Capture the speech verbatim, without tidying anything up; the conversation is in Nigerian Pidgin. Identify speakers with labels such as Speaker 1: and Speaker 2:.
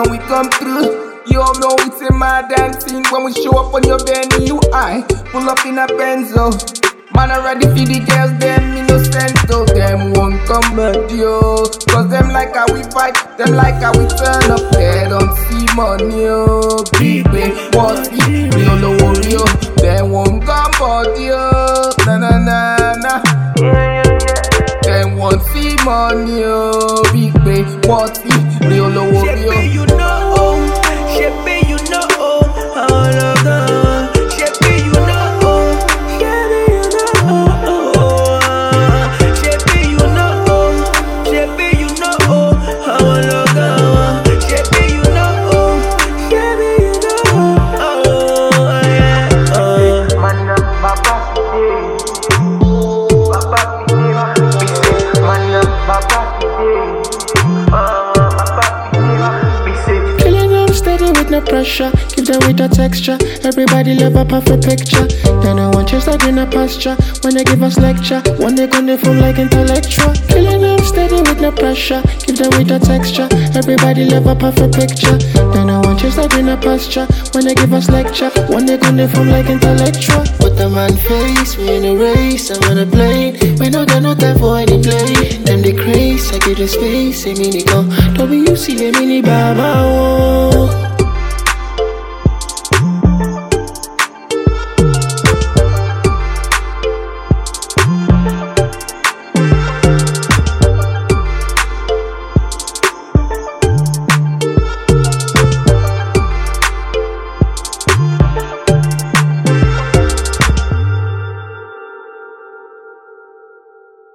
Speaker 1: when we come through. You all know it's a mad dancing when we show up on your venue. I pull up in a Benzo. Man, I ready for the girls, them innocent, so them won't come back, yo. Cause them like how we fight, them like how we turn up. They don't see money, yo. Big big, what's it? Real low warrior. They won't come back, yo. Na na na na. Them won't see money, yo. Big big, what's it? Real low warrior.
Speaker 2: Shepe, you know, Shepe, you know, all of the Shepe, you know.
Speaker 3: No pressure, give them with a texture. Everybody love a perfect picture. They no one chase like in a pasture. When they give us lecture, one they gonna feel like intellectual. Killing them steady with no pressure, give them with a texture. Everybody love a perfect picture. They no one chase like in a pasture. When they give us lecture, one they gonna feel like intellectual. But the man face, we in a race, I'm on a plane. We no got no time for any play. Them the craze, I give the space, a mini go. W C a mini baba, oh.